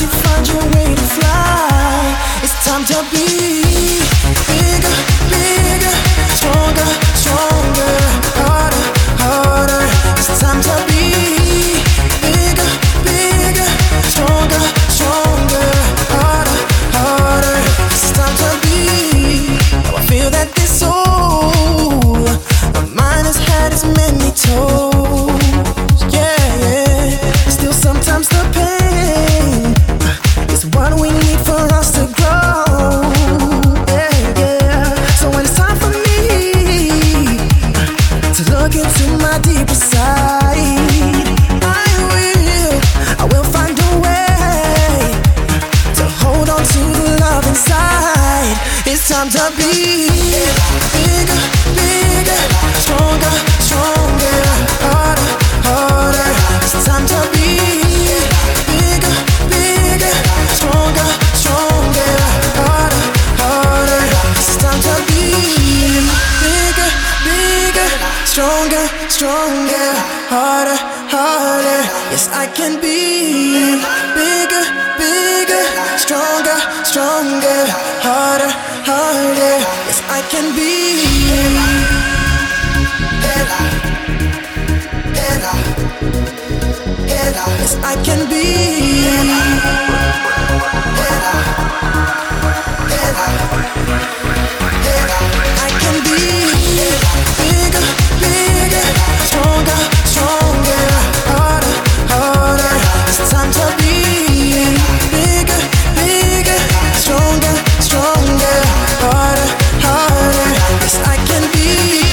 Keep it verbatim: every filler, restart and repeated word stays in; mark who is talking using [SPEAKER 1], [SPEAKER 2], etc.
[SPEAKER 1] you find your way to fly. It's time to be bigger, bigger, stronger, stronger, harder, harder. It's time to be bigger, bigger, stronger, stronger, harder, harder. It's time to be. Now I feel that this soul of mine has had its many toes. Yeah, yeah. And still sometimes the pain is what we need for us to grow. Yeah, yeah. So when it's time for me to look into my deeper side, I will, I will find a way to hold on to the love inside. It's time to be bigger, bigger, stronger, stronger, harder, harder. It's time to be bigger, bigger, stronger, stronger, harder, harder. It's time to be bigger, bigger, stronger, stronger, harder, harder. Yes, I can be bigger, bigger, stronger, stronger, harder, harder. Yes, I can be. Yes, I can be. I can be bigger, bigger, stronger, stronger, harder, harder. It's time to be bigger, bigger, stronger, stronger, harder, harder. Yes, I can be.